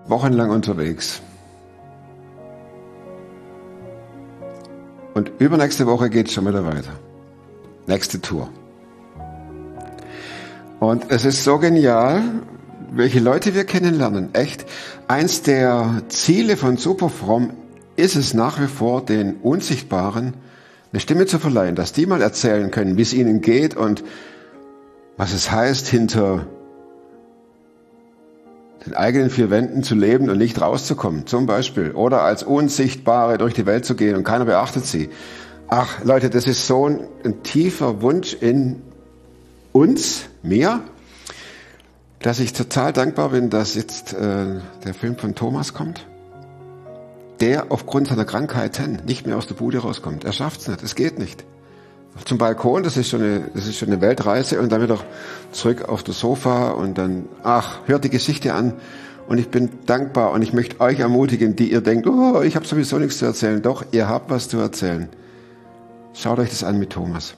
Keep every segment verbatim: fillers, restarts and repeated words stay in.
wochenlang unterwegs. Und übernächste Woche geht es schon wieder weiter. Nächste Tour. Und es ist so genial, welche Leute wir kennenlernen. Echt, eins der Ziele von Superfromm ist es nach wie vor, den Unsichtbaren eine Stimme zu verleihen, dass die mal erzählen können, wie es ihnen geht und was es heißt, hinter den eigenen vier Wänden zu leben und nicht rauszukommen, zum Beispiel. Oder als Unsichtbare durch die Welt zu gehen und keiner beachtet sie. Ach, Leute, das ist so ein, ein tiefer Wunsch in uns, mir, dass ich total dankbar bin, dass jetzt äh, der Film von Thomas kommt, der aufgrund seiner Krankheiten nicht mehr aus der Bude rauskommt. Er schafft's nicht, es geht nicht. Zum Balkon, das ist schon eine, das ist schon eine Weltreise und dann wieder zurück auf das Sofa und dann, ach, hört die Geschichte an und ich bin dankbar und ich möchte euch ermutigen, die ihr denkt, oh, ich habe sowieso nichts zu erzählen. Doch, ihr habt was zu erzählen. Schaut euch das an mit Thomas.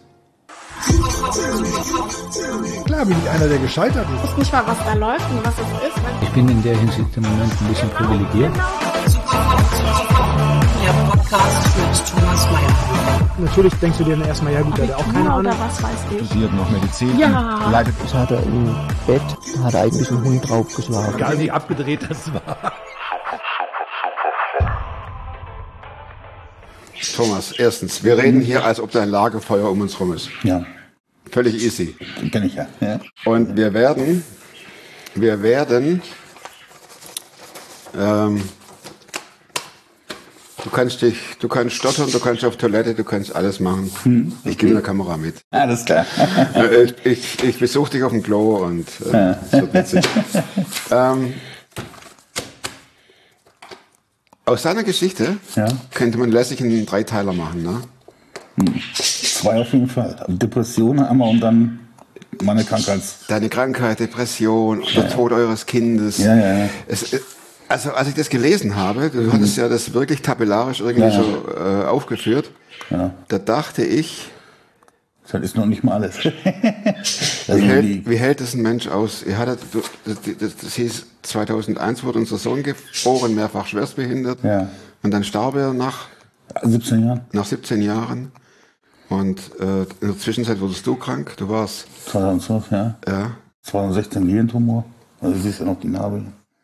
Klar bin ich einer, der gescheitert ist. Ich weiß nicht mal, was da läuft und was es ist. Ich bin in der Hinsicht im Moment ein bisschen privilegiert. Der Podcast mit Thomas Mayer. Natürlich denkst du dir dann erstmal, ja gut, der hat auch keine Ahnung. Oder was weiß ich. Studiert noch Medizin. Ja. Leidet. Das hat er im Bett, hat er eigentlich einen Hund draufgeschlagen. Egal wie abgedreht das war. Thomas, erstens, wir reden hier, als ob da ein Lagerfeuer um uns rum ist. Ja. Völlig easy. Kenn ich ja. ja. Und wir werden, wir werden, ähm, du kannst dich, du kannst stottern, du kannst auf Toilette, du kannst alles machen. Hm. Ich gehe mit der Kamera mit. Alles klar. ich, ich, ich besuche dich auf dem Klo und äh, das wird witzig. ähm, aus seiner Geschichte ja. könnte man lässig einen Dreiteiler machen, ne? Hm. Zwei auf jeden Fall. Depression einmal und dann meine Krankheit. Deine Krankheit, Depression, ja. Der Tod eures Kindes. Ja, ja, ja. Es, also als ich das gelesen habe, du hattest ja das wirklich tabellarisch irgendwie ja, ja. so äh, aufgeführt, ja. Da dachte ich, das ist noch nicht mal alles. wie, hält, wie hält das ein Mensch aus? Ihr hattet, das, das, das hieß, zweitausendeins wurde unser Sohn geboren, mehrfach schwerstbehindert. Ja. Und dann starb er nach siebzehn Jahren. Nach siebzehn Jahren. Und äh, in der Zwischenzeit wurdest du krank. Du warst zweitausendzwölf, ja. Ja. zweitausendsechzehn Gehirntumor. Also du siehst ja noch die Narbe.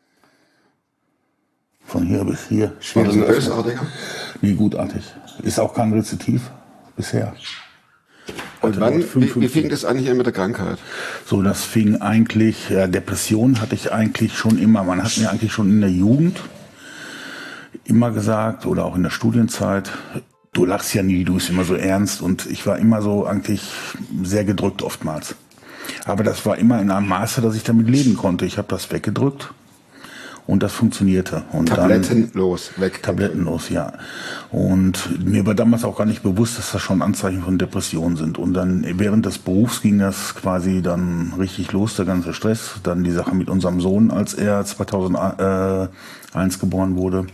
Von hier bis hier. War das ein bösartiger? Nee, gutartig. Ist auch kein Rezidiv bisher. Und wann, wie, wie fing das an hier mit der Krankheit? So, das fing eigentlich, ja, Depression hatte ich eigentlich schon immer. Man hat mir eigentlich schon in der Jugend immer gesagt, oder auch in der Studienzeit, du lachst ja nie, du bist immer so ernst. Und ich war immer so eigentlich sehr gedrückt oftmals. Aber das war immer in einem Maße, dass ich damit leben konnte. Ich habe das weggedrückt. Und das funktionierte. Und Tablettenlos, dann, weg. Tablettenlos, ja. Und mir war damals auch gar nicht bewusst, dass das schon Anzeichen von Depressionen sind. Und dann während des Berufs ging das quasi dann richtig los, der ganze Stress. Dann die Sache mit unserem Sohn, als er zweitausendeins geboren wurde.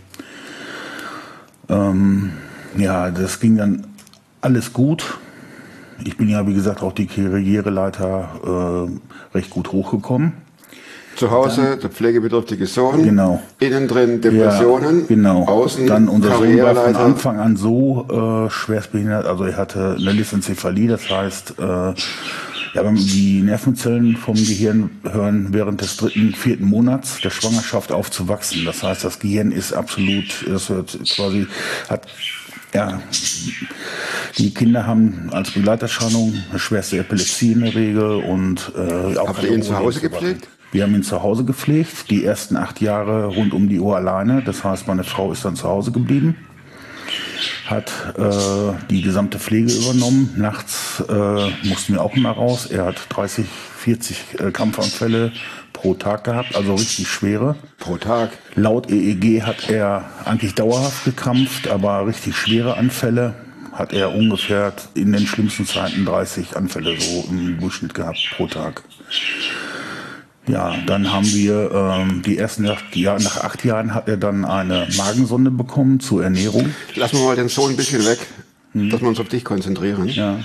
Ähm, ja, das ging dann alles gut. Ich bin ja, wie gesagt, auch die Karriereleiter äh, recht gut hochgekommen. Zu Hause, der pflegebedürftige Sohn, genau. Innen drin Depressionen, ja, genau. Außen dann unser Sohn war von Karriereleiter. Anfang an so äh, schwerstbehindert, also er hatte eine Lisenzephalie, das heißt, äh, ja, wenn die Nervenzellen vom Gehirn hören während des dritten, vierten Monats der Schwangerschaft aufzuwachsen. Das heißt, das Gehirn ist absolut, das hört quasi, hat, ja, die Kinder haben als Begleiterscheinung eine schwerste Epilepsie in der Regel und äh, auch. Habt ihr ihn zu Hause gepflegt? Wir haben ihn zu Hause gepflegt, die ersten acht Jahre rund um die Uhr alleine. Das heißt, meine Frau ist dann zu Hause geblieben, hat äh, die gesamte Pflege übernommen. Nachts äh, mussten wir auch immer raus. Er hat dreißig, vierzig äh, Kampfanfälle pro Tag gehabt, also richtig schwere. Pro Tag? Laut E E G hat er eigentlich dauerhaft gekrampft, aber richtig schwere Anfälle hat er ungefähr in den schlimmsten Zeiten dreißig Anfälle so im Durchschnitt gehabt pro Tag. Ja, dann haben wir ähm, die ersten acht Jahre, nach acht Jahren hat er dann eine Magensonde bekommen zur Ernährung. Lassen wir mal den Sohn ein bisschen weg, hm. dass wir uns auf dich konzentrieren. Ja.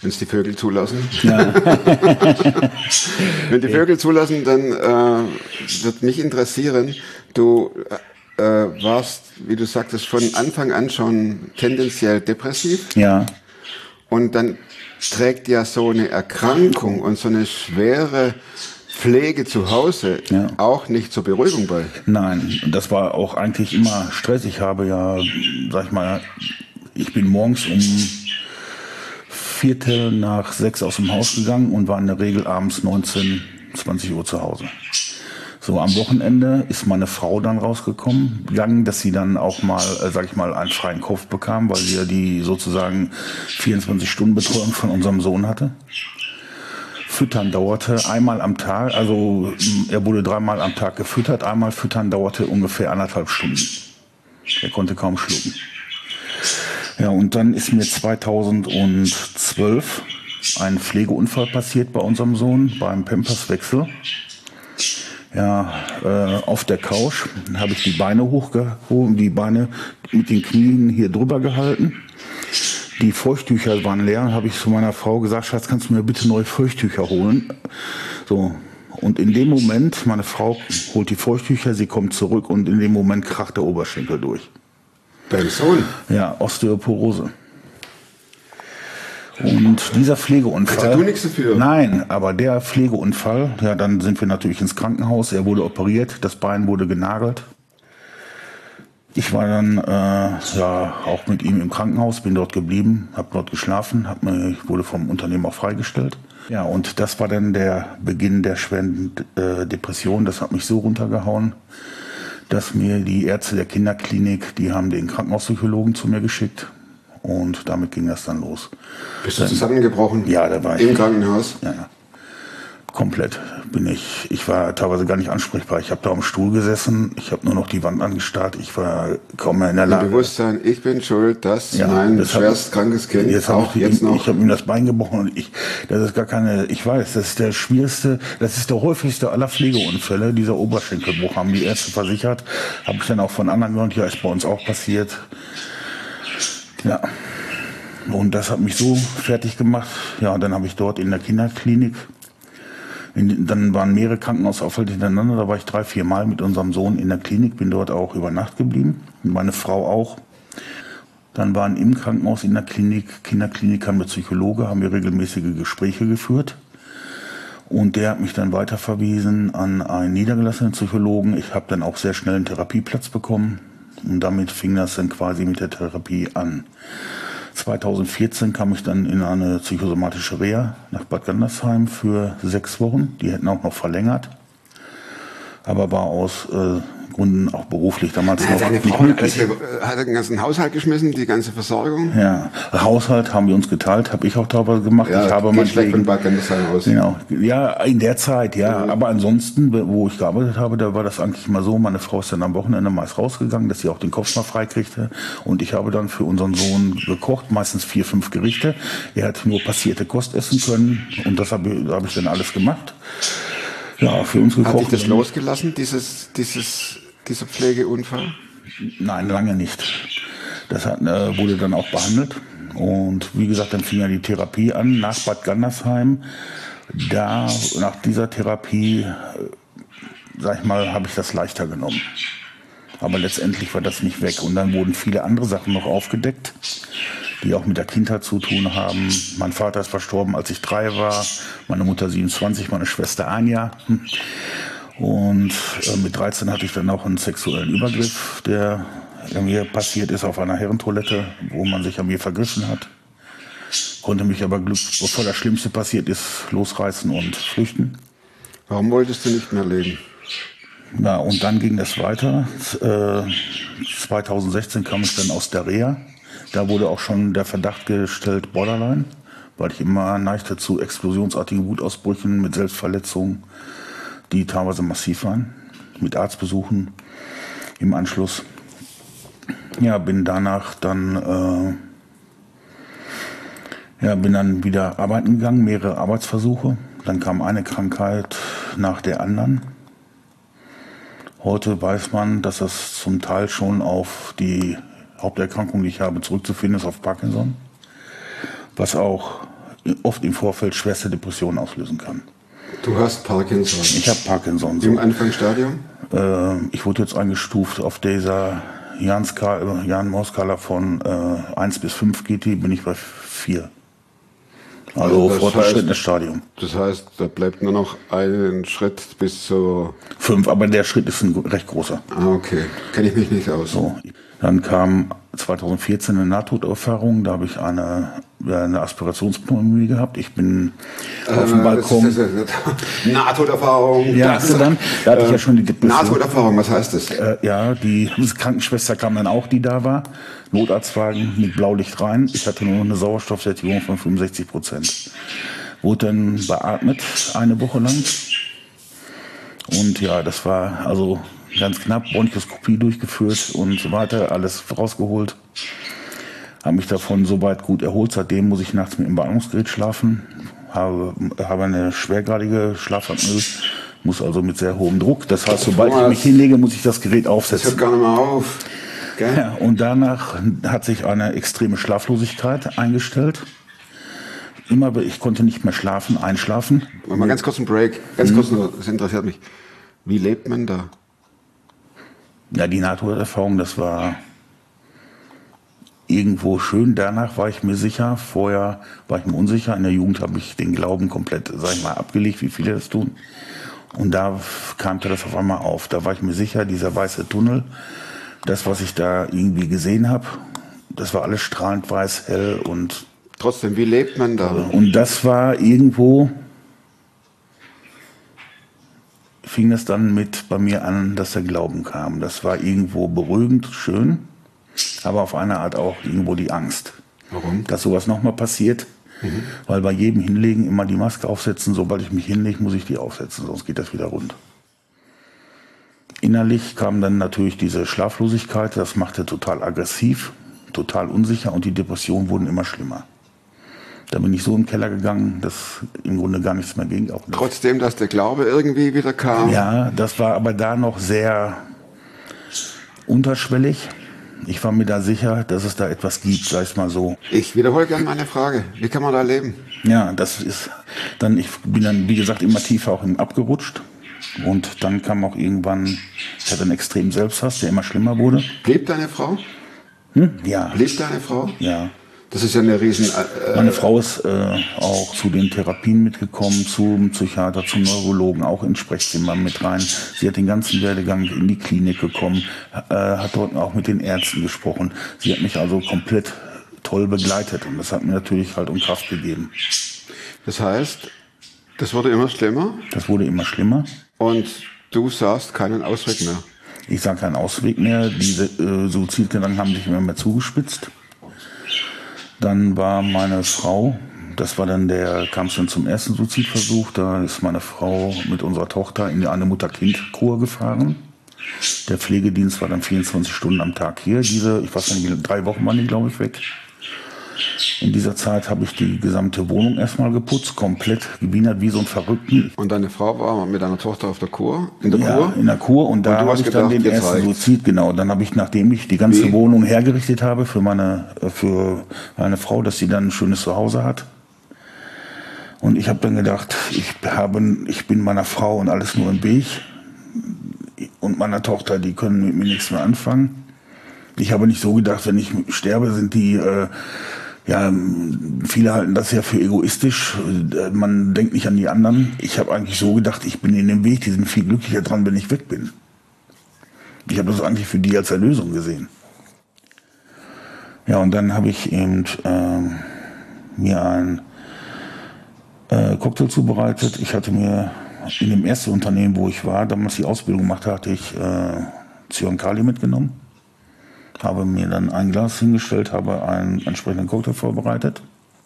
wenn es die Vögel zulassen. Ja. Wenn die Vögel zulassen, dann äh, wird mich interessieren, du äh, warst, wie du sagtest, von Anfang an schon tendenziell depressiv. Ja. Und dann trägt ja so eine Erkrankung und so eine schwere Pflege zu Hause ja. auch nicht zur Beruhigung bei. Nein, das war auch eigentlich immer Stress. Ich habe ja, sag ich mal, ich bin morgens um Viertel nach sechs aus dem Haus gegangen und war in der Regel abends neunzehn, zwanzig Uhr zu Hause. So, am Wochenende ist meine Frau dann rausgekommen, gegangen, dass sie dann auch mal, äh, sag ich mal, einen freien Kopf bekam, weil sie ja die sozusagen vierundzwanzig Stunden Betreuung von unserem Sohn hatte. Füttern dauerte einmal am Tag, also er wurde dreimal am Tag gefüttert, einmal füttern dauerte ungefähr anderthalb Stunden. Er konnte kaum schlucken. Ja, und dann ist mir zweitausendzwölf ein Pflegeunfall passiert bei unserem Sohn beim Pamperswechsel. Ja, äh, auf der Couch habe ich die Beine hochgehoben, die Beine mit den Knien hier drüber gehalten. Die Feuchttücher waren leer, habe ich zu meiner Frau gesagt, Schatz, kannst du mir bitte neue Feuchttücher holen? So, und in dem Moment, meine Frau holt die Feuchttücher, sie kommt zurück und in dem Moment kracht der Oberschenkel durch. Dein Sohn? Ja, Osteoporose. Und dieser Pflegeunfall... Kannst du nichts dafür? Nein, aber der Pflegeunfall, ja, dann sind wir natürlich ins Krankenhaus, er wurde operiert, das Bein wurde genagelt. Ich war dann äh, ja auch mit ihm im Krankenhaus, bin dort geblieben, habe dort geschlafen, hab mir, ich wurde vom Unternehmen auch freigestellt. Ja, und das war dann der Beginn der schweren äh, Depression. Das hat mich so runtergehauen, dass mir die Ärzte der Kinderklinik, die haben den Krankenhauspsychologen zu mir geschickt und damit ging das dann los. Bist du zusammengebrochen? Ja, da war ich. Im ich. Krankenhaus? Ja, ja. Komplett bin ich. Ich war teilweise gar nicht ansprechbar. Ich habe da am Stuhl gesessen. Ich habe nur noch die Wand angestarrt. Ich war kaum mehr in der Lage. Im Bewusstsein, ich bin schuld, dass ja, mein das schwerst hab, krankes Kind jetzt auch ich, jetzt ihm, noch. Ich habe ihm das Bein gebrochen und ich, das ist gar keine, ich weiß, das ist der schwierigste, das ist der häufigste aller Pflegeunfälle. Dieser Oberschenkelbruch haben die Ärzte versichert. Habe ich dann auch von anderen gehört. Ja, ist bei uns auch passiert. Ja. Und das hat mich so fertig gemacht. Ja, dann habe ich dort in der Kinderklinik, in, dann waren mehrere Krankenhausaufenthalte hintereinander, da war ich drei, vier Mal mit unserem Sohn in der Klinik, bin dort auch über Nacht geblieben, meine Frau auch. Dann waren im Krankenhaus in der Klinik, Kinderklinik haben wir Psychologe, haben wir regelmäßige Gespräche geführt. Und der hat mich dann weiterverwiesen an einen niedergelassenen Psychologen. Ich habe dann auch sehr schnell einen Therapieplatz bekommen und damit fing das dann quasi mit der Therapie an. zweitausendvierzehn kam ich dann in eine psychosomatische Reha nach Bad Gandersheim für sechs Wochen. Die hätten auch noch verlängert. Aber war aus äh, Gründen auch beruflich damals ja, noch seine nicht Frau möglich. hat den ganzen Haushalt geschmissen, die ganze Versorgung. Ja, Haushalt haben wir uns geteilt, habe ich auch teilweise gemacht. Ja, ich habe geht mein schlecht von Bad Gandersheim aus. Genau, ja, in der Zeit, ja. ja. Aber ansonsten, wo ich gearbeitet habe, da war das eigentlich mal so, meine Frau ist dann am Wochenende meist rausgegangen, dass sie auch den Kopf mal frei kriegte. Und ich habe dann für unseren Sohn gekocht, meistens vier, fünf Gerichte. Er hat nur passierte Kost essen können und das habe ich, habe ich dann alles gemacht. Ja, für uns gekocht. Hat dich das losgelassen, dieses, dieses, dieser Pflegeunfall? Nein, lange nicht. Das hat, äh, wurde dann auch behandelt. Und wie gesagt, dann fing ja die Therapie an nach Bad Gandersheim. Da, nach dieser Therapie, äh, sag ich mal, habe ich das leichter genommen. Aber letztendlich war das nicht weg. Und dann wurden viele andere Sachen noch aufgedeckt, die auch mit der Kindheit zu tun haben. Mein Vater ist verstorben, als ich drei war. Meine Mutter siebenundzwanzig, meine Schwester ein Jahr. Und äh, mit dreizehn hatte ich dann auch einen sexuellen Übergriff, der mir passiert ist auf einer Herrentoilette, wo man sich an mir vergriffen hat. Konnte mich aber, Glück, bevor das Schlimmste passiert ist, losreißen und flüchten. Warum wolltest du nicht mehr leben? Ja, und dann ging das weiter. Äh, zweitausendsechzehn kam ich dann aus der Reha. Da wurde auch schon der Verdacht gestellt, Borderline, weil ich immer neigte zu explosionsartigen Wutausbrüchen mit Selbstverletzungen, die teilweise massiv waren, mit Arztbesuchen im Anschluss. Ja, bin danach dann, äh, ja, bin dann wieder arbeiten gegangen, mehrere Arbeitsversuche. Dann kam eine Krankheit nach der anderen. Heute weiß man, dass das zum Teil schon auf die Haupterkrankung, die ich habe, zurückzuführen ist, auf Parkinson. Was auch oft im Vorfeld schwerste Depressionen auslösen kann. Du hast Parkinson. Ich habe Parkinson. So. Im Anfangsstadium? Äh, ich wurde jetzt eingestuft auf dieser Jan-Maus-Skala von äh, eins bis fünf G T, bin ich bei vier. Also, also fortgeschrittenes Stadium. Das heißt, da bleibt nur noch einen Schritt bis zu... fünf, aber der Schritt ist ein recht großer. Ah, okay. Kenne ich mich nicht aus. So. Dann kam zweitausendvierzehn eine Nahtoderfahrung, da habe ich eine, eine Aspirationspneumonie gehabt. Ich bin äh, auf dem Balkon. Das ist, das ist Nahtoderfahrung. Ja, das, dann, da hatte äh, ich ja schon die Depression. Nahtoderfahrung, was heißt das? Äh, ja, die Krankenschwester kam dann auch, die da war. Notarztwagen mit Blaulicht rein. Ich hatte nur noch eine Sauerstoffsättigung von fünfundsechzig Prozent. Wurde dann beatmet eine Woche lang. Und ja, das war also ganz knapp, Bronchoskopie durchgeführt und so weiter, alles rausgeholt. Habe mich davon soweit gut erholt. Seitdem muss ich nachts mit dem Beatmungsgerät schlafen. Habe, habe eine schwergradige Schlafapnoe, muss also mit sehr hohem Druck. Das heißt, sobald ich mich hinlege, muss ich das Gerät aufsetzen. Das hört gar nicht mehr auf. Gell? Ja, und danach hat sich eine extreme Schlaflosigkeit eingestellt. Immer, ich konnte nicht mehr schlafen, einschlafen. Mal ganz kurz einen Break. Ganz mhm. kurz nur, das interessiert mich. Wie lebt man da? Ja, die Nahtoderfahrung, das war irgendwo schön. Danach war ich mir sicher. Vorher war ich mir unsicher. In der Jugend habe ich den Glauben komplett, sag ich mal, abgelegt, wie viele das tun. Und da kam das auf einmal auf. Da war ich mir sicher, dieser weiße Tunnel, das, was ich da irgendwie gesehen habe, das war alles strahlend weiß, hell und... Trotzdem, wie lebt man da? Und das war irgendwo... fing das dann mit bei mir an, dass der Glauben kam. Das war irgendwo beruhigend, schön, aber auf eine Art auch irgendwo die Angst. Warum? Dass sowas nochmal passiert, mhm. weil bei jedem Hinlegen immer die Maske aufsetzen, sobald ich mich hinlege, muss ich die aufsetzen, sonst geht das wieder rund. Innerlich kam dann natürlich diese Schlaflosigkeit, das machte total aggressiv, total unsicher und die Depressionen wurden immer schlimmer. Da bin ich so im Keller gegangen, dass im Grunde gar nichts mehr ging. Auch Trotzdem, dass der Glaube irgendwie wieder kam? Ja, das war aber da noch sehr unterschwellig. Ich war mir da sicher, dass es da etwas gibt, sag ich mal so. Ich wiederhole gerne meine Frage. Wie kann man da leben? Ja, das ist dann, ich bin dann, wie gesagt, immer tiefer auch abgerutscht. Und dann kam auch irgendwann, ich hatte einen extremen Selbsthass, der immer schlimmer wurde. Blieb deine Frau? Hm? Ja. Blieb deine Frau? Ja. Das ist ja eine riesen... Äh, Meine Frau ist äh, auch zu den Therapien mitgekommen, zum Psychiater, zum Neurologen, auch ins Sprechzimmer mit rein. Sie hat den ganzen Werdegang in die Klinik gekommen, äh, hat dort auch mit den Ärzten gesprochen. Sie hat mich also komplett toll begleitet und das hat mir natürlich halt um Kraft gegeben. Das heißt, das wurde immer schlimmer? Das wurde immer schlimmer. Und du sahst keinen Ausweg mehr? Ich sah keinen Ausweg mehr. Diese äh, Suizidgedanken haben sich immer mehr zugespitzt. Dann war meine Frau, das war dann der, kam es dann zum ersten Suizidversuch, da ist meine Frau mit unserer Tochter in eine Mutter-Kind-Kur gefahren. Der Pflegedienst war dann vierundzwanzig Stunden am Tag hier. Diese, ich weiß nicht, drei Wochen waren die, glaube ich, weg. In dieser Zeit habe ich die gesamte Wohnung erstmal geputzt, komplett gewienert wie so ein Verrückten. Und deine Frau war mit deiner Tochter auf der Kur? In der ja, Kur? in der Kur. Und da habe ich gedacht, dann den ersten reicht's. Suizid, genau. Dann habe ich, nachdem ich die ganze Wie? Wohnung hergerichtet habe für meine, für meine Frau, dass sie dann ein schönes Zuhause hat. Und ich habe dann gedacht, ich habe, ich bin meiner Frau und alles nur im Weg. Und meiner Tochter, die können mit mir nichts mehr anfangen. Ich habe nicht so gedacht, wenn ich sterbe, sind die, äh, ja, viele halten das ja für egoistisch. Man denkt nicht an die anderen. Ich habe eigentlich so gedacht, ich bin in dem Weg, die sind viel glücklicher dran, wenn ich weg bin. Ich habe das eigentlich für die als Erlösung gesehen. Ja, und dann habe ich eben äh, mir einen äh, Cocktail zubereitet. Ich hatte mir in dem ersten Unternehmen, wo ich war, damals die Ausbildung gemacht hatte, ich äh, Zyankali mitgenommen. Habe mir dann ein Glas hingestellt, habe einen entsprechenden Cocktail vorbereitet.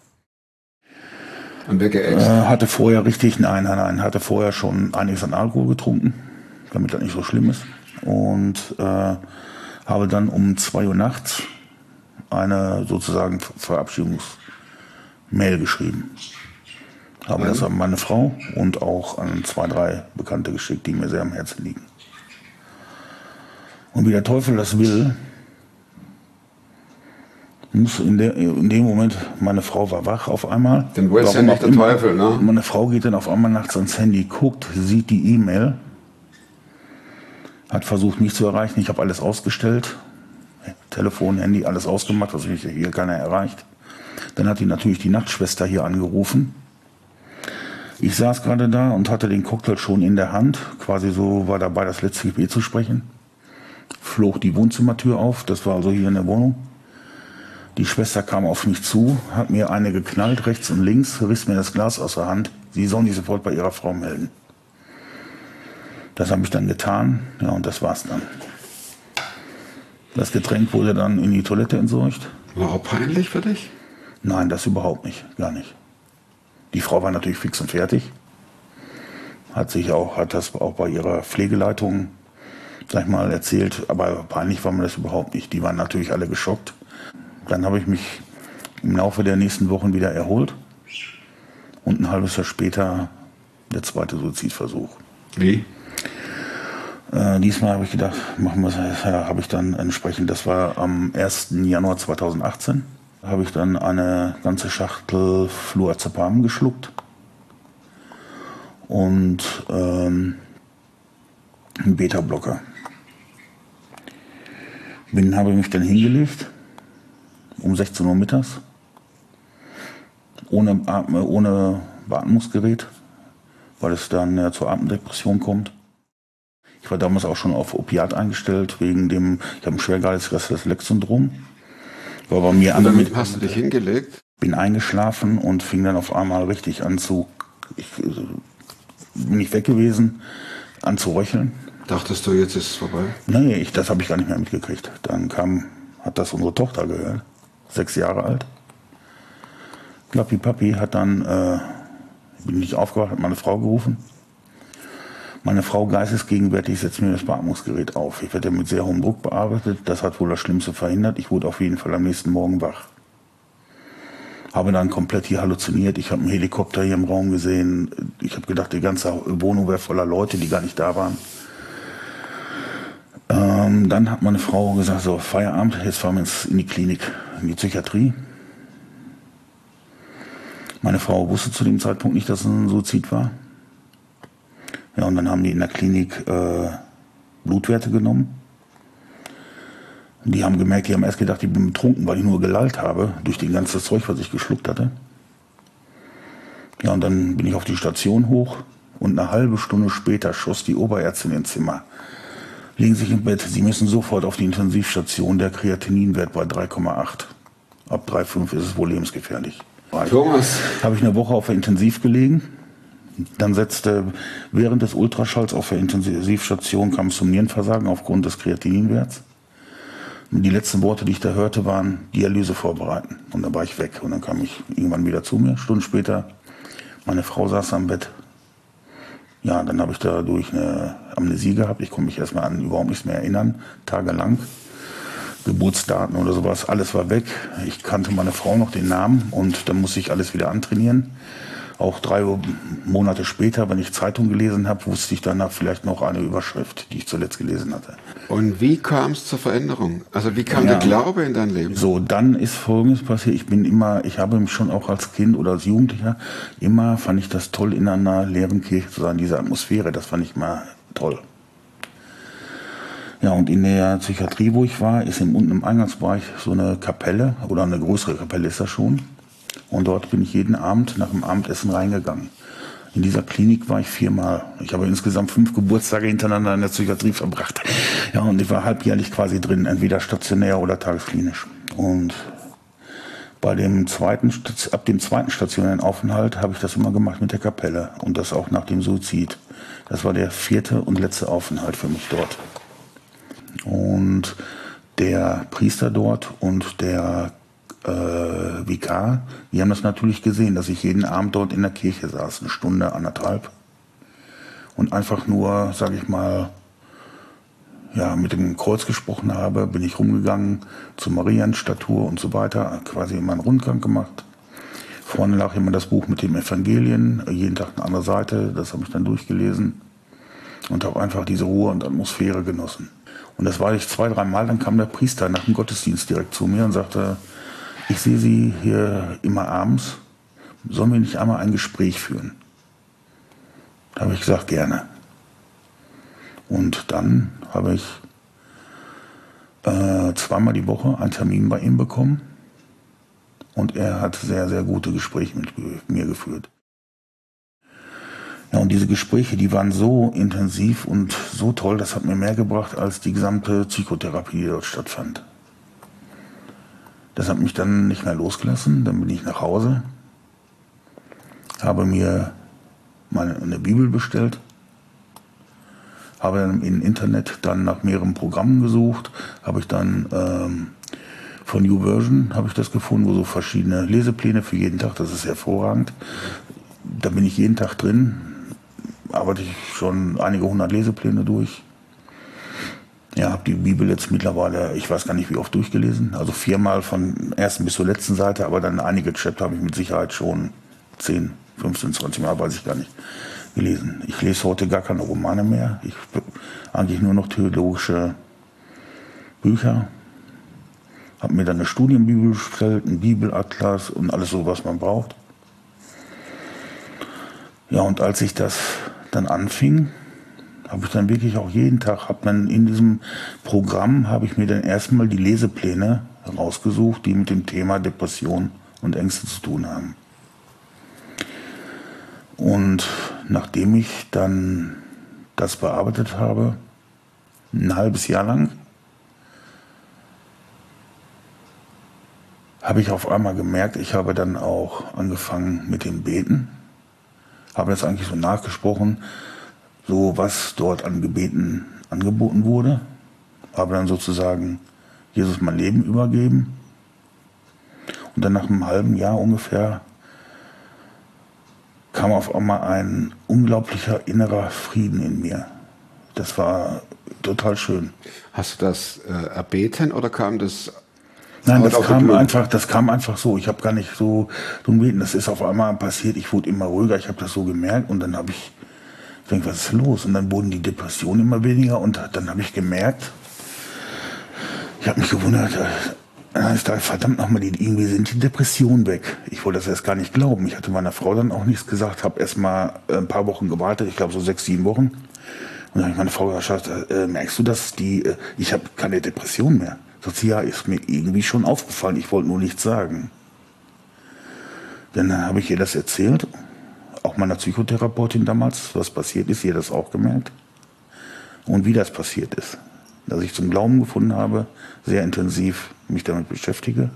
Und weggeext? Äh, hatte vorher richtig, nein, nein, nein, hatte vorher schon einiges an Alkohol getrunken, damit das nicht so schlimm ist. Und äh, habe dann um zwei Uhr nachts eine sozusagen Verabschiedungsmail geschrieben. Habe mhm. das an meine Frau und auch an zwei, drei Bekannte geschickt, die mir sehr am Herzen liegen. Und wie der Teufel das will, In, der, in dem Moment, meine Frau war wach auf einmal. Dann wurde es ja nicht der Teufel, ne? Meine Frau geht dann auf einmal nachts ans Handy, guckt, sieht die E-Mail, hat versucht, mich zu erreichen. Ich habe alles ausgestellt. Telefon, Handy, alles ausgemacht, was mich hier keiner erreicht. Dann hat die natürlich die Nachtschwester hier angerufen. Ich saß gerade da und hatte den Cocktail schon in der Hand. Quasi so war dabei, das letzte Gebet zu sprechen. Flog die Wohnzimmertür auf, das war also hier in der Wohnung. Die Schwester kam auf mich zu, hat mir eine geknallt, rechts und links, riss mir das Glas aus der Hand. Sie soll mich sofort bei ihrer Frau melden. Das habe ich dann getan, ja, und das war's dann. Das Getränk wurde dann in die Toilette entsorgt. War auch peinlich für dich? Nein, das überhaupt nicht, gar nicht. Die Frau war natürlich fix und fertig. Hat sich auch, hat das auch bei ihrer Pflegeleitung, sag ich mal, erzählt. Aber peinlich war mir das überhaupt nicht. Die waren natürlich alle geschockt. Dann habe ich mich im Laufe der nächsten Wochen wieder erholt. Und ein halbes Jahr später der zweite Suizidversuch. Wie? Äh, diesmal habe ich gedacht, machen wir es, ja, habe ich dann entsprechend, das war am ersten Januar zweitausendachtzehn, habe ich dann eine ganze Schachtel Fluorazepam geschluckt und ähm, einen Beta-Blocker. Bin, habe mich dann hingelegt um sechzehn Uhr mittags, ohne, Atme, ohne Beatmungsgerät, weil es dann ja zur Atemdepression kommt. Ich war damals auch schon auf Opiat eingestellt, wegen dem, ich habe ein schwergradiges Restless-Legs-Syndrom. War bei mir und damit mit, hast du dich hingelegt? Bin eingeschlafen und fing dann auf einmal richtig an zu, ich, bin ich weg gewesen, an zu röcheln. Dachtest du, jetzt ist es vorbei? Nee, ich, das habe ich gar nicht mehr mitgekriegt. Dann kam, hat das unsere Tochter gehört, sechs Jahre alt. Klappi Papi hat dann, äh, bin nicht aufgewacht, hat meine Frau gerufen. Meine Frau geistesgegenwärtig setzt mir das Beatmungsgerät auf. Ich werde mit sehr hohem Druck bearbeitet. Das hat wohl das Schlimmste verhindert. Ich wurde auf jeden Fall am nächsten Morgen wach. Habe dann komplett hier halluziniert. Ich habe einen Helikopter hier im Raum gesehen. Ich habe gedacht, die ganze Wohnung wäre voller Leute, die gar nicht da waren. Ähm, dann hat meine Frau gesagt, so Feierabend, jetzt fahren wir ins, in die Klinik, in die Psychiatrie. Meine Frau wusste zu dem Zeitpunkt nicht, dass es ein Suizid war. Ja, und dann haben die in der Klinik äh, Blutwerte genommen. Die haben gemerkt, die haben erst gedacht, ich bin betrunken, weil ich nur gelallt habe, durch das ganze Zeug, was ich geschluckt hatte. Ja, und dann bin ich auf die Station hoch und eine halbe Stunde später schoss die Oberärztin ins Zimmer. Legen Sie sich im Bett, Sie müssen sofort auf die Intensivstation, der Kreatininwert war drei Komma acht. Ab drei Komma fünf ist es wohl lebensgefährlich. Thomas. Habe ich eine Woche auf der Intensiv gelegen. Dann setzte während des Ultraschalls auf der Intensivstation kam es zum Nierenversagen aufgrund des Kreatininwerts. Und die letzten Worte, die ich da hörte, waren Dialyse vorbereiten. Und dann war ich weg. Und dann kam ich irgendwann wieder zu mir, Stunden später. Meine Frau saß am Bett. Ja, dann habe ich dadurch eine Amnesie gehabt. Ich konnte mich erstmal an überhaupt nichts mehr erinnern, tagelang. Geburtsdaten oder sowas, alles war weg. Ich kannte meine Frau noch den Namen und dann musste ich alles wieder antrainieren. Auch drei Monate später, wenn ich Zeitung gelesen habe, wusste ich danach vielleicht noch eine Überschrift, die ich zuletzt gelesen hatte. Und wie kam es zur Veränderung? Also wie kam ja. der Glaube in dein Leben? So, dann ist Folgendes passiert. Ich bin immer, ich habe mich schon auch als Kind oder als Jugendlicher, immer fand ich das toll, in einer leeren Kirche zu sein, diese Atmosphäre, das fand ich mal toll. Ja, und in der Psychiatrie, wo ich war, ist im, unten im Eingangsbereich so eine Kapelle, oder eine größere Kapelle ist das schon. Und dort bin ich jeden Abend nach dem Abendessen reingegangen. In dieser Klinik war ich viermal. Ich habe insgesamt fünf Geburtstage hintereinander in der Psychiatrie verbracht. Ja, und ich war halbjährlich quasi drin, entweder stationär oder tagesklinisch. Und bei dem zweiten, ab dem zweiten stationären Aufenthalt habe ich das immer gemacht mit der Kapelle. Und das auch nach dem Suizid. Das war der vierte und letzte Aufenthalt für mich dort. Und der Priester dort und der äh, Vikar, die haben das natürlich gesehen, dass ich jeden Abend dort in der Kirche saß, eine Stunde, anderthalb. Und einfach nur, sage ich mal, ja, mit dem Kreuz gesprochen habe, bin ich rumgegangen zur Marienstatue und so weiter, quasi immer einen Rundgang gemacht. Vorne lag immer das Buch mit den Evangelien, jeden Tag eine andere Seite, das habe ich dann durchgelesen und habe einfach diese Ruhe und Atmosphäre genossen. Und das war ich zwei, drei Mal, dann kam der Priester nach dem Gottesdienst direkt zu mir und sagte, ich sehe Sie hier immer abends, sollen wir nicht einmal ein Gespräch führen? Da habe ich gesagt, gerne. Und dann habe ich äh, zweimal die Woche einen Termin bei ihm bekommen und er hat sehr, sehr gute Gespräche mit mir geführt. Ja, und diese Gespräche, die waren so intensiv und so toll, das hat mir mehr gebracht als die gesamte Psychotherapie, die dort stattfand. Das hat mich dann nicht mehr losgelassen, dann bin ich nach Hause, habe mir meine, eine Bibel bestellt, habe dann im Internet dann nach mehreren Programmen gesucht, habe ich dann ähm, von New Version habe ich das gefunden, wo so verschiedene Lesepläne für jeden Tag, das ist hervorragend. Da bin ich jeden Tag drin, arbeite ich schon einige hundert Lesepläne durch. Ja, habe die Bibel jetzt mittlerweile, ich weiß gar nicht wie oft durchgelesen, also viermal von ersten bis zur letzten Seite, aber dann einige Chapter habe ich mit Sicherheit schon zehn, fünfzehn, zwanzig Mal, weiß ich gar nicht, gelesen. Ich lese heute gar keine Romane mehr, ich eigentlich nur noch theologische Bücher. Habe mir dann eine Studienbibel bestellt, einen Bibelatlas und alles so, was man braucht. Ja, und als ich das dann anfing, habe ich dann wirklich auch jeden Tag, habe dann in diesem Programm, habe ich mir dann erstmal die Lesepläne rausgesucht, die mit dem Thema Depression und Ängste zu tun haben. Und nachdem ich dann das bearbeitet habe, ein halbes Jahr lang, habe ich auf einmal gemerkt, ich habe dann auch angefangen mit dem Beten, habe das eigentlich so nachgesprochen, so was dort an Gebeten angeboten wurde, habe dann sozusagen Jesus mein Leben übergeben und dann nach einem halben Jahr ungefähr kam auf einmal ein unglaublicher innerer Frieden in mir. Das war total schön. Hast du das äh, erbeten oder kam das? Nein, das kam einfach, das kam einfach so. Ich habe gar nicht so drum gebeten. Das ist auf einmal passiert. Ich wurde immer ruhiger. Ich habe das so gemerkt und dann habe ich Ich denke, was ist los? Und dann wurden die Depressionen immer weniger und dann habe ich gemerkt, ich habe mich gewundert, dann ist da verdammt nochmal, die, irgendwie sind die Depressionen weg. Ich wollte das erst gar nicht glauben. Ich hatte meiner Frau dann auch nichts gesagt, habe erst mal ein paar Wochen gewartet, ich glaube so sechs, sieben Wochen. Und dann habe ich meine Frau gesagt, äh, merkst du das? Die, äh, ich habe keine Depression mehr. Sagt sie, ja, ist mir irgendwie schon aufgefallen, ich wollte nur nichts sagen. Dann habe ich ihr das erzählt. Auch meiner Psychotherapeutin damals, was passiert ist, sie hat das auch gemerkt. Und wie das passiert ist. Dass ich zum Glauben gefunden habe, sehr intensiv mich damit beschäftige.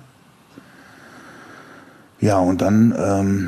Ja, und dann ähm,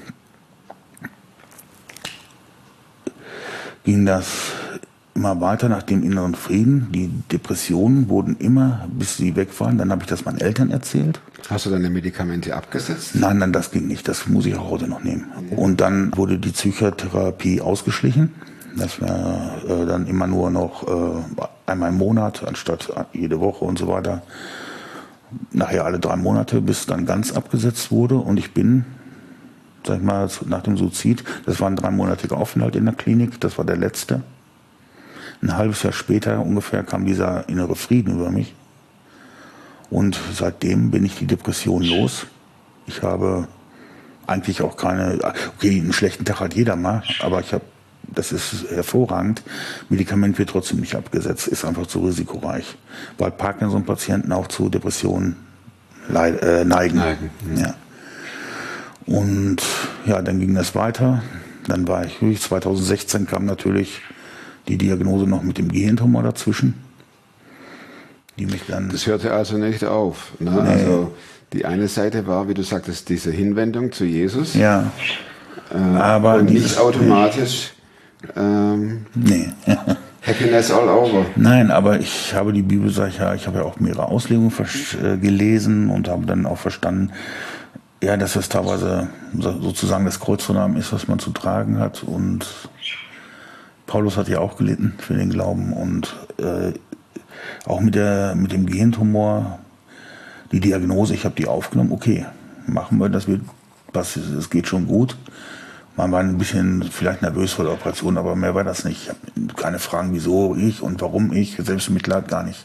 ging das immer weiter nach dem inneren Frieden. Die Depressionen wurden immer, bis sie weg waren. Dann habe ich das meinen Eltern erzählt. Hast du deine Medikamente abgesetzt? Nein, nein, das ging nicht. Das muss ich auch heute noch nehmen. Okay. Und dann wurde die Psychotherapie ausgeschlichen. Das war äh, dann immer nur noch äh, einmal im Monat, anstatt jede Woche und so weiter. Nachher alle drei Monate, bis dann ganz abgesetzt wurde. Und ich bin, sag ich mal, nach dem Suizid, das war ein dreimonatiger Aufenthalt in der Klinik, das war der letzte. Ein halbes Jahr später ungefähr kam dieser innere Frieden über mich. Und seitdem bin ich die Depression los. Ich habe eigentlich auch keine, okay, einen schlechten Tag hat jeder mal, aber ich habe, das ist hervorragend, Medikament wird trotzdem nicht abgesetzt, ist einfach zu risikoreich, weil Parkinson-Patienten auch zu Depressionen leid, äh, neigen. neigen. Ja. Und ja, dann ging das weiter. Dann war ich, zwanzig sechzehn kam natürlich die Diagnose noch mit dem Gehirntumor dazwischen. Die mich dann das hörte also nicht auf. Ne? Nee. Also die eine Seite war, wie du sagtest, diese Hinwendung zu Jesus. Ja. Äh, aber und nicht automatisch ähm, nee. Happiness all over. Nein, aber ich habe die Bibel, sag ich ja, ich habe ja auch mehrere Auslegungen äh, gelesen und habe dann auch verstanden, ja, dass das teilweise sozusagen das Kreuz von einem ist, was man zu tragen hat. Und Paulus hat ja auch gelitten für den Glauben und äh, auch mit, der, mit dem Gehirntumor, die Diagnose, ich habe die aufgenommen, okay, machen wir, das wird, es geht schon gut. Man war ein bisschen vielleicht nervös vor der Operation, aber mehr war das nicht. Ich habe keine Fragen, wieso ich und warum ich, Selbstmitleid gar nicht.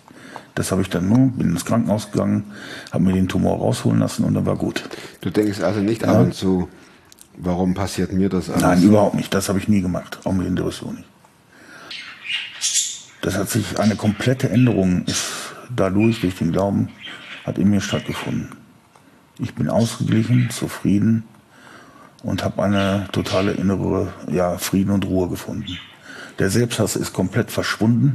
Das habe ich dann nur, bin ins Krankenhaus gegangen, habe mir den Tumor rausholen lassen und dann war gut. Du denkst also nicht ab und zu, warum passiert mir das alles? Nein, überhaupt nicht. Das habe ich nie gemacht. Auch mit den Depressionen nicht. Das hat sich, eine komplette Änderung ist dadurch, durch den Glauben, hat in mir stattgefunden. Ich bin ausgeglichen, zufrieden und habe eine totale innere, ja, Frieden und Ruhe gefunden. Der Selbsthass ist komplett verschwunden.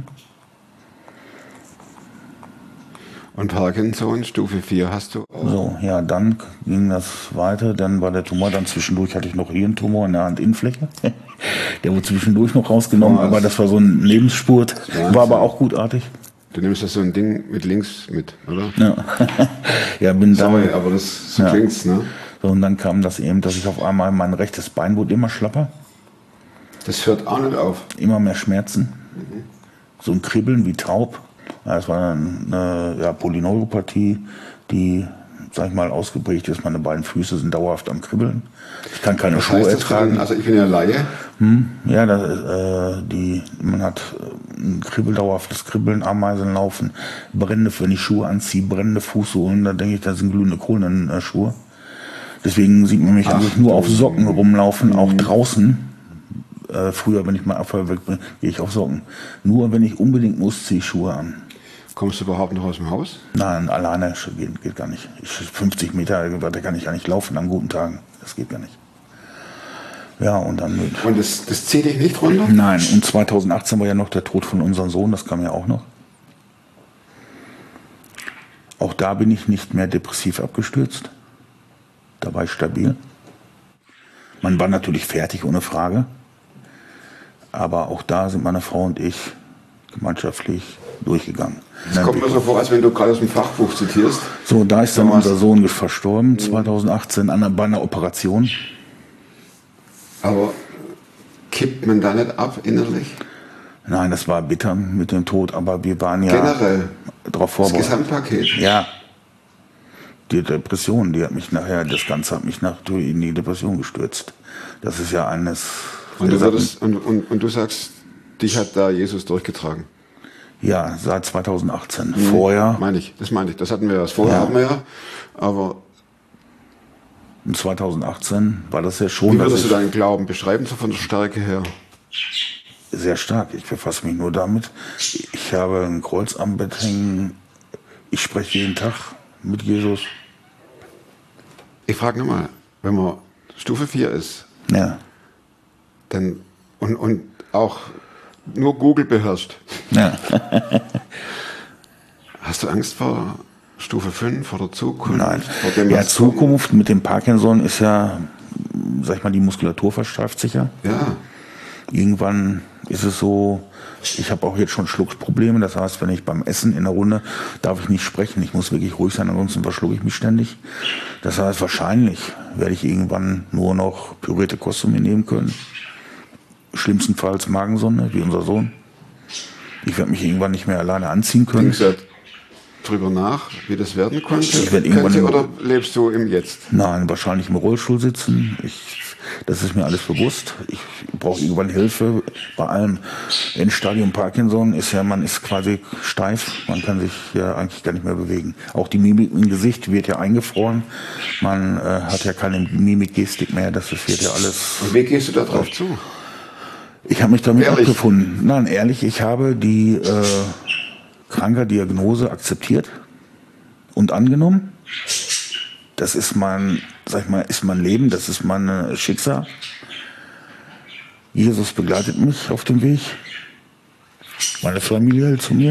Und Parkinson, Stufe vier hast du auch. So, ja, dann ging das weiter. Dann war der Tumor, dann zwischendurch hatte ich noch hier einen Tumor in der Handinnenfläche. Der wurde zwischendurch noch rausgenommen, Oh, aber das war so ein Lebensspurt. Ja, War aber auch gutartig. Du nimmst das so ein Ding mit links mit, oder? Ja, ja bin Sorry, dann. aber das so Ja. klingt's, ne? So, und dann kam das eben, dass ich auf einmal, mein rechtes Bein wurde immer schlapper, Das hört auch nicht auf. immer mehr Schmerzen. So ein Kribbeln wie taub. Ja, das war eine ja, Polyneuropathie, die, sag ich mal, ausgeprägt ist. Meine beiden Füße sind dauerhaft am Kribbeln. Ich kann keine Was Schuhe heißt das ertragen. denn? Also ich bin ja Laie. Hm, ja, das, äh, die, man hat äh, ein Kribbel, dauerhaftes Kribbeln, Ameisen laufen, brennende, wenn ich Schuhe anziehe, brennende Fußsohlen, da denke ich, das sind glühende Kohlen äh, Schuhe. Deswegen sieht man mich Ach, eigentlich nur du- auf Socken rumlaufen, auch draußen. Äh, früher, wenn ich mal Abfall weg bin, gehe ich auf Socken. Nur wenn ich unbedingt muss, ziehe ich Schuhe an. Kommst du überhaupt noch aus dem Haus? Nein, alleine geht, geht gar nicht. Ich, fünfzig Meter, da kann ich gar nicht laufen an guten Tagen. Das geht gar nicht. Ja, und dann mit. Und das, das zieht dich nicht runter? Nein, und zweitausendachtzehn war ja noch der Tod von unserem Sohn, das kam ja auch noch. Auch da bin ich nicht mehr depressiv abgestürzt. Da war ich stabil. Man war natürlich fertig, ohne Frage. Aber auch da sind meine Frau und ich gemeinschaftlich durchgegangen. Es kommt mir so vor, als wenn du gerade aus dem Fachbuch zitierst. So, da ist dann Thomas. unser Sohn verstorben, zweitausendachtzehn, an einer, bei einer Operation. Aber kippt man da nicht ab innerlich? Nein, das war bitter mit dem Tod, aber wir waren ja Generell, darauf das vorbereitet. Gesamtpaket. Ja. Die Depression, die hat mich nachher, das Ganze hat mich nach, in die Depression gestürzt. Das ist ja eines. Und der du, würdest, Sachen- und, und, und du sagst, dich hat da Jesus durchgetragen. Ja, seit zweitausendachtzehn. Vorher, Meine ich, das meine ich. Das hatten wir ja. Das vorher Ja. hatten wir ja. Aber in zweitausendachtzehn war das ja schon wie dass würdest du ich deinen Glauben beschreiben, so von der Stärke her? sehr stark. Ich befasse mich nur damit. Ich habe ein Kreuz am Bett hängen. Ich spreche jeden Tag mit Jesus. Ich frage nochmal, wenn man Stufe vier ist, Ja. dann und, und auch nur Google beherrscht, Ja. hast du Angst vor Stufe fünf, vor der Zukunft? Nein. Vor dem, Ja, was Zukunft mit dem Parkinson ist ja, sag ich mal, die Muskulatur versteift sich ja. kommt? Ja. Irgendwann ist es so, ich habe auch jetzt schon Schluckprobleme. Das heißt, wenn ich beim Essen in der Runde darf ich nicht sprechen. Ich muss wirklich ruhig sein, ansonsten verschlucke ich mich ständig. Das heißt, wahrscheinlich werde ich irgendwann nur noch pürierte Kost zu mir nehmen können. Schlimmstenfalls Magensonde, wie unser Sohn. Ich werde mich irgendwann nicht mehr alleine anziehen können. Denkst du drüber nach, wie das werden konnte? Ich werde irgendwann könnte im- oder lebst du im Jetzt? Nein, wahrscheinlich im Rollstuhl sitzen. Ich, das ist mir alles bewusst. Ich brauche irgendwann Hilfe. Bei allem Endstadium Parkinson ist ja, man ist quasi steif. Man kann sich ja eigentlich gar nicht mehr bewegen. Auch die Mimik im Gesicht wird ja eingefroren. Man äh, hat ja keine Mimikgestik mehr. Das ist- wird ja alles. Und wie gehst du da drauf zu? Ich habe mich damit Ehrlich? abgefunden. Nein, ehrlich, ich habe die äh, Krankerdiagnose akzeptiert und angenommen. Das ist mein, sag ich mal, ist mein Leben, das ist mein äh, Schicksal. Jesus begleitet mich auf dem Weg. Meine Familie hält zu mir.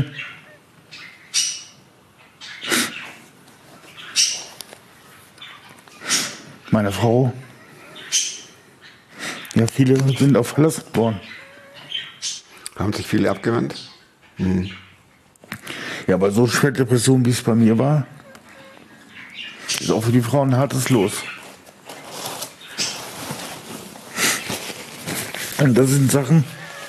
Meine Frau. Ja, viele sind auch verlassen worden. Haben sich viele abgewandt? Ja, aber so schwer Depression, wie es bei mir war, ist auch für die Frauen ein hartes Los. Und das sind Sachen,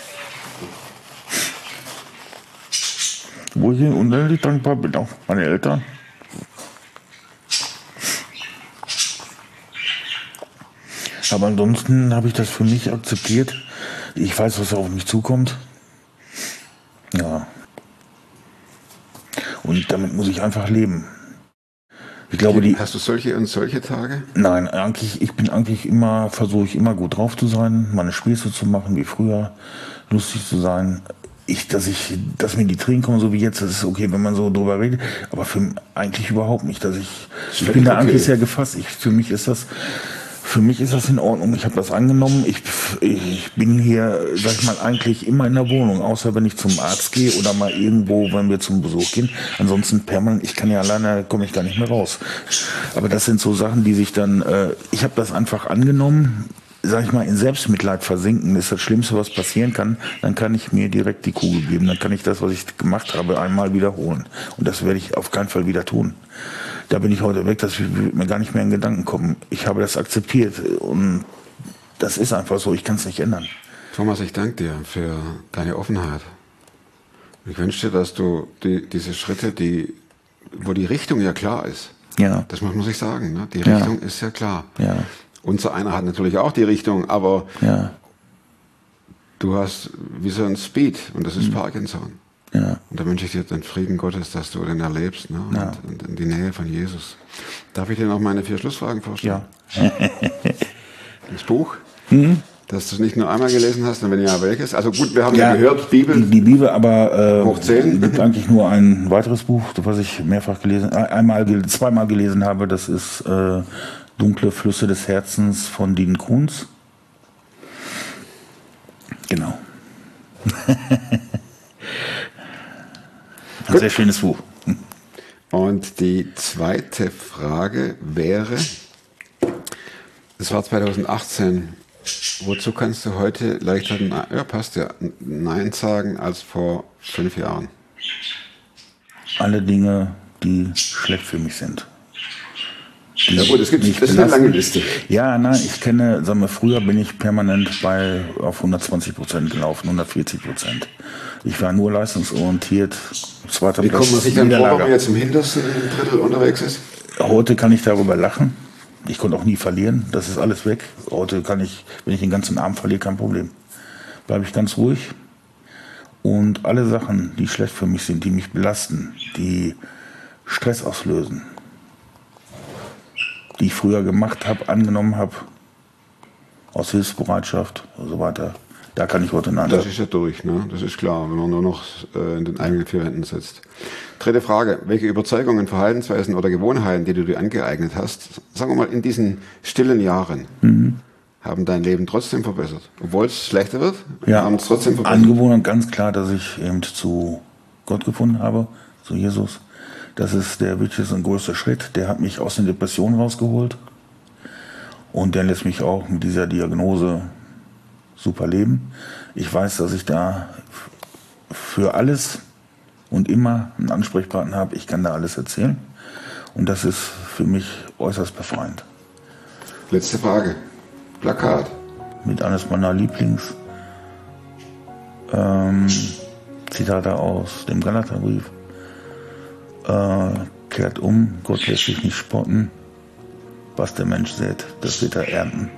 wo ich ihnen unendlich dankbar bin, auch meine Eltern. Aber ansonsten habe ich das für mich akzeptiert. Ich weiß, was auf mich zukommt. Ja. Und damit muss ich einfach leben. Ich glaube, die. Hast du solche und solche Tage? Nein, eigentlich, ich bin eigentlich immer, versuche ich immer gut drauf zu sein, meine Späße zu machen wie früher, lustig zu sein. Ich, dass ich, dass mir die Tränen kommen, so wie jetzt, das ist okay, wenn man so drüber redet, aber für eigentlich überhaupt nicht, dass ich, ich bin da okay. eigentlich sehr gefasst. Ich, für mich ist das, für mich ist das in Ordnung. Ich habe das angenommen. Ich, ich bin hier, sag ich mal, eigentlich immer in der Wohnung, außer wenn ich zum Arzt gehe oder mal irgendwo, wenn wir zum Besuch gehen. Ansonsten permanent, ich kann ja alleine, komme ich gar nicht mehr raus. Aber das sind so Sachen, die sich dann, äh, ich habe das einfach angenommen. Sag ich mal, in Selbstmitleid versinken ist das Schlimmste, was passieren kann. Dann kann ich mir direkt die Kugel geben. Dann kann ich das, was ich gemacht habe, einmal wiederholen. Und das werde ich auf keinen Fall wieder tun. Da bin ich heute weg, das wird mir gar nicht mehr in Gedanken kommen. Ich habe das akzeptiert und das ist einfach so. Ich kann es nicht ändern. Thomas, ich danke dir für deine Offenheit. Ich wünsche dir, dass du die, diese Schritte, die, wo die Richtung ja klar ist. Ja. Das muss man sich sagen. Ne? Die Ja. Richtung ist ja klar. Ja. Unser einer hat natürlich auch die Richtung, aber Ja. du hast wie so ein Speed und das ist Parkinson. Ja. Und da wünsche ich dir den Frieden Gottes, dass du den erlebst, ne? Ja. und, und die Nähe von Jesus. Darf ich dir noch meine vier Schlussfragen vorstellen? Ja. Das Buch, Mhm. das du nicht nur einmal gelesen hast, und wenn ja, welches? Also gut, wir haben Ja, ja, gehört, Bibel. Die, die Bibel, aber Hoch äh, zehn. es gibt eigentlich nur ein weiteres Buch, was ich mehrfach gelesen, einmal, zweimal gelesen habe. Das ist äh, Dunkle Flüsse des Herzens von Dean Koontz. Genau. Ein sehr schönes Buch. Und die zweite Frage wäre, das war zwanzig achtzehn, wozu kannst du heute leichter, ja passt ja, Nein sagen als vor fünf Jahren? Alle Dinge, die schlecht für mich sind. Die Ja gut, es gibt, mich das ist eine belasten. lange Liste. Ja, nein, ich kenne, sagen wir, früher bin ich permanent bei auf hundertzwanzig Prozent gelaufen, hundertvierzig Prozent. Ich war nur leistungsorientiert. Zweiter Wie Platz, kommt man sich dann vor, Niederlage. wenn man jetzt im hintersten Drittel unterwegs ist? Heute kann ich darüber lachen. Ich konnte auch nie verlieren. Das ist alles weg. Heute kann ich, wenn ich den ganzen Abend verliere, kein Problem. Bleibe ich ganz ruhig. Und alle Sachen, die schlecht für mich sind, die mich belasten, die Stress auslösen, die ich früher gemacht habe, angenommen habe, aus Hilfsbereitschaft und so weiter, da kann ich heute nein Das sagen. ist ja durch, ne? Das ist klar, wenn man nur noch äh, in den eigenen vier Wänden sitzt. Dritte Frage. Welche Überzeugungen, Verhaltensweisen oder Gewohnheiten, die du dir angeeignet hast, sagen wir mal in diesen stillen Jahren, mhm. haben dein Leben trotzdem verbessert? Obwohl es schlechter wird, Ja, haben es trotzdem verbessert? Angewohnt ganz klar, dass ich eben zu Gott gefunden habe, zu Jesus. Das ist der wichtigste und größte Schritt. Der hat mich aus den Depressionen rausgeholt. Und der lässt mich auch mit dieser Diagnose super leben. Ich weiß, dass ich da für alles und immer einen Ansprechpartner habe. Ich kann da alles erzählen. Und das ist für mich äußerst befreiend. Letzte Frage. Plakat. Mit eines meiner Lieblings ähm, Zitate aus dem Galaterbrief. Äh, kehrt um, Gott lässt sich nicht spotten. Was der Mensch sät, das wird er ernten.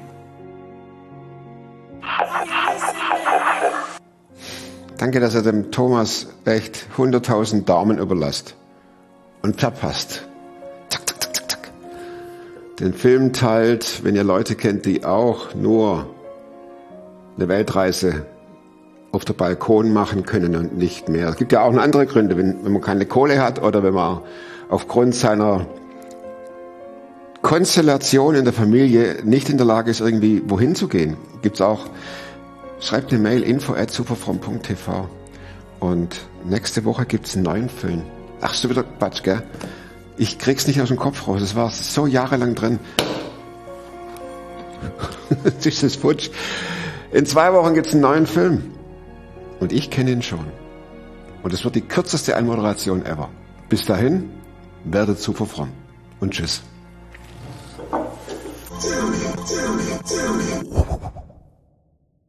Danke, dass ihr dem Thomas echt hunderttausend Daumen überlasst und verpasst. Zack, zack, zack, zack, zack. Den Film teilt, wenn ihr Leute kennt, die auch nur eine Weltreise auf der Balkon machen können und nicht mehr. Es gibt ja auch noch andere Gründe, wenn, wenn man keine Kohle hat oder wenn man aufgrund seiner Konstellation in der Familie nicht in der Lage ist, irgendwie wohin zu gehen. Gibt's auch. Schreibt eine Mail, info at superfrom punkt t v. Und nächste Woche gibt's einen neuen Film. Ach, schon wieder Quatsch, gell? Ich krieg's nicht aus dem Kopf raus. Es war so jahrelang drin. Jetzt ist das futsch. In zwei Wochen gibt's einen neuen Film. Und ich kenne ihn schon. Und es wird die kürzeste Anmoderation ever. Bis dahin, werdet super fromm. Und tschüss.